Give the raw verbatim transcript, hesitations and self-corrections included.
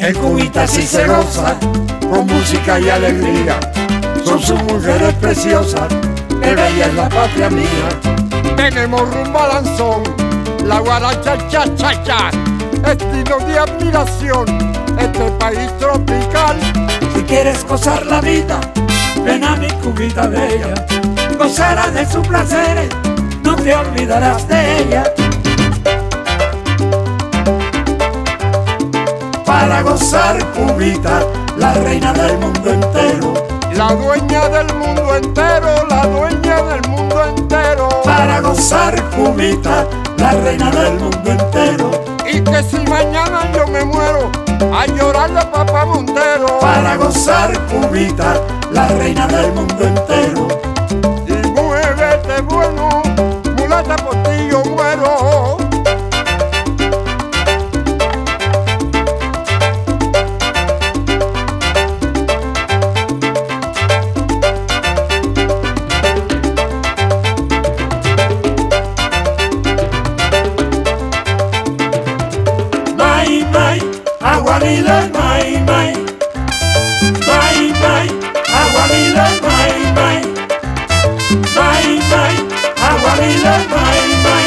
En Cubita sí se goza, con música y alegría. Son sus mujeres preciosas, que bella es la patria mía. Tenemos rumbo a Lanzón, la guaracha cha cha cha, estilo de admiración, este país tropical. Si quieres gozar la vida, ven a mi Cubita bella. Gozarás de sus placeres, no te olvidarás de ella. Para gozar Cubita, la reina del mundo entero. La dueña del mundo entero, la dueña del mundo entero. Para gozar Cubita, la reina del mundo entero. Y que si mañana yo me muero, a llorarle a papá Montero. Para gozar Cubita, la reina del mundo entero. Y muévete bueno, mulata, por ti yo muero. Aguamile, mai, mai, mai, mai, aguamile, mai, mai, mai, mai, aguamile, mai, mai.